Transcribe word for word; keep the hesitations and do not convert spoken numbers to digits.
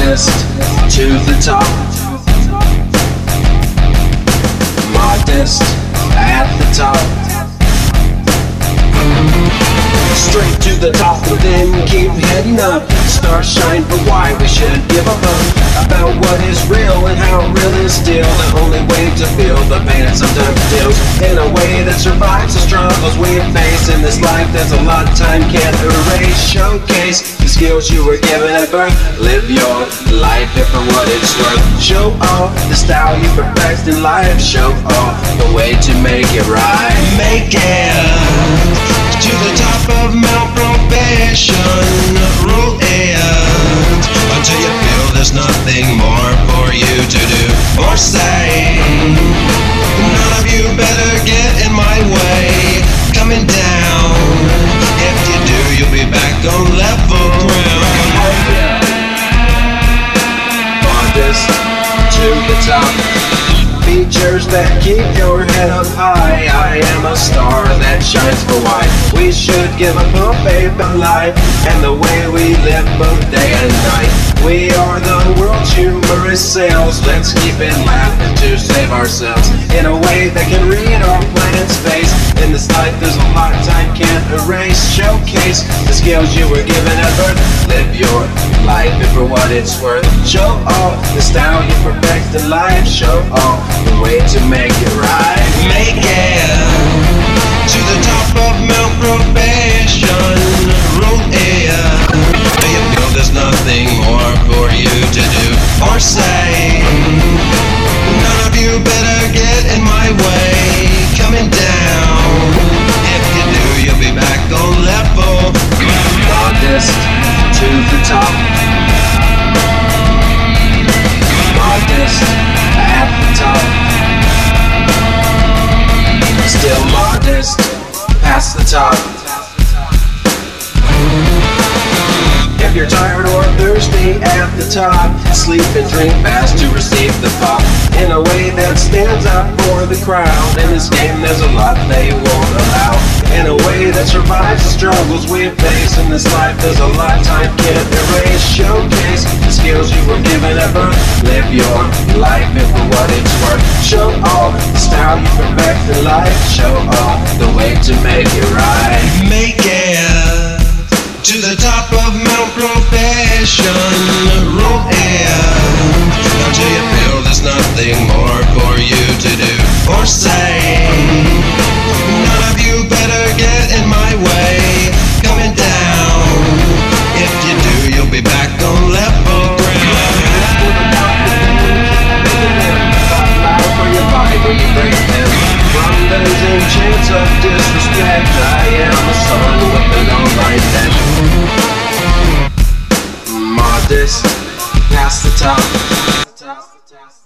Modest to the top. Modest at the top. Straight to the top and then keep heading up. Stars shine, but why we should give a fuck about what is real and how real is still the only way to feel the pain it sometimes deals in a way that survives the struggles we face in this life. There's a lot time can't erase. Showcase the skills you were given at birth. Live your life if for what it's worth. Show off the style you perfect in life. Show off the way to make it right. Make it to the top of Mount Probation. Rule it until you feel there's nothing more for you to do or say. None of you better get in my way. Coming down. If you do, you'll be back on level ground. Modest to the top. Features that keep your head up high. I am a star that shines for why we should give a pump babe life and the way we live both day and night. We are the world's humorous sails. Let's keep it laughing to save ourselves in a way that can read our planet's face. In this life there's a lot time can't erase. Showcase the skills you were given at birth. Live your life and for what it's worth. Show off the style you perfect in life. Show off the way to make it right. Make it to the top of Mount Probation. Rule it till you feel there's nothing more for you to do or say. None of you better get in my way. Coming down. If you do, you'll be back on level. Modest to the top. Modest at the top. Still modest past the top. If you're tired or thirsty at the top, sleep and drink fast to receive the pop in a way that stands out for the crowd. In this game there's a lot they won't allow. In a way that survives the struggles we face in this life, there's a lot time can't erase. Showcase the skills you were given at birth. Live your life and for what it's worth. Show off the style you perfect in life. Show off the way to make it right. Make it to the top of Mount Probation. Rule it until you feel there's nothing more for you to do or say. None of you better get in my way. Coming down. If you do, you'll be back on level ground. For your body when you break them. From those chains of disrespect, I am a son with an all-right neck. Modest past the top.